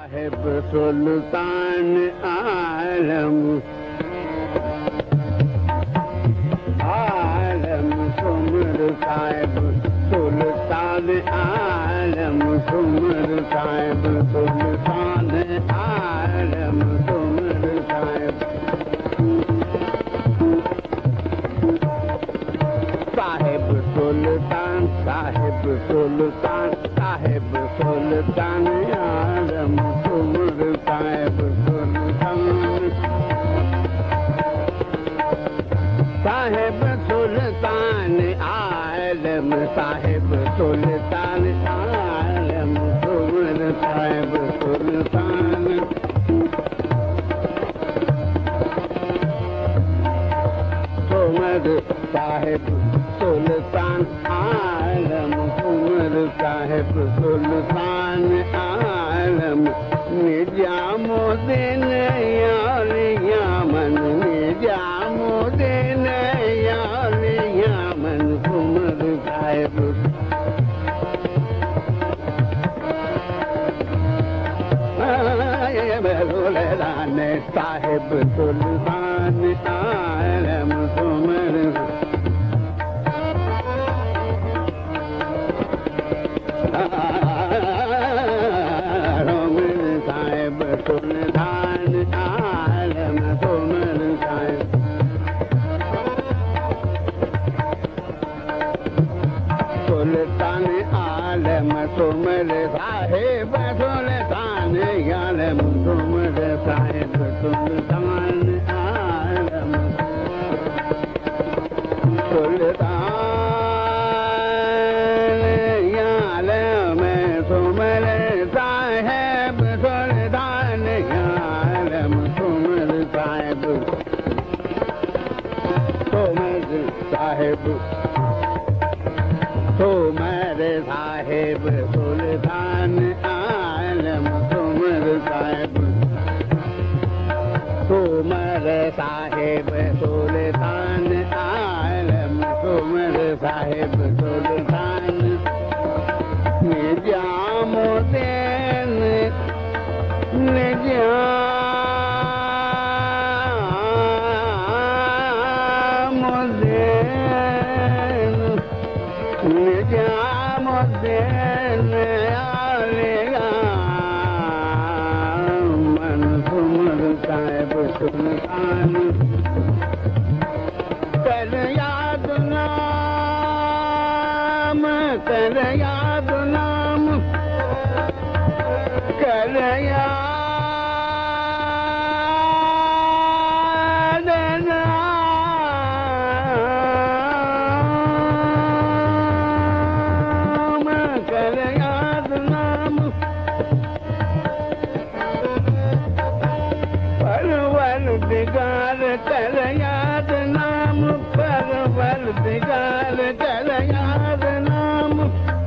साहिब सुल्तान आलम आलम सुमर साहिब सुल्तान आलम सुमर साहिब सुल्तान आलम सुमर साहिब साहिब सुल्तान साहिब सुल्तान साहिब सुल्तान आलम सुमर साहिब सुल्तान साहिब सुल्तान आलम साहिब सुल्तान आलम सुमर साहिब सुल्तान सुमर साहिब सुल्तान आलम सुमर साहिब सुल्तान आलम निजामुद्दीन यामन निजामुद्दीन यामन सुमर साहिब साहिब सुल्तान आलम सुमर साहिब सुल्तान आलम सुमर साहिब सुल्तान आलम सुमर साहिब सुल्तान आलम सुमर साहिब सुल्तान आलम सुल्तान आलम सुमर साहिब सुल्तान आलम सुमर साहिब सुमर साहिब सुमर साहिब सुल्तान आलम सुमर साहिब सुमर साहिब सुल्तान आलम सुमर साहिब सुल्तान निजामुद्दीन निजामुद्दीन निजामुद्दीन आलियामन सुमर साहिब सुल्तान कर याद नाम कर याद नाम कर याद नाम कर याद नाम परवरदिगार कर याद नाम परवरदिगार कर याद नाम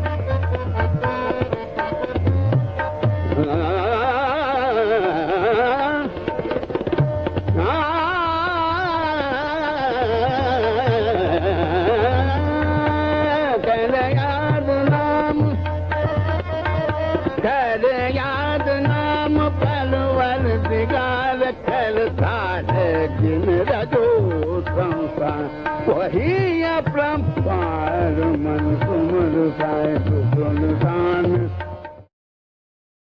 कर याद नाम कर याद नाम परवरदिगार कर सारे जिन रजो संसार वही अपरंपार मन सुमर सा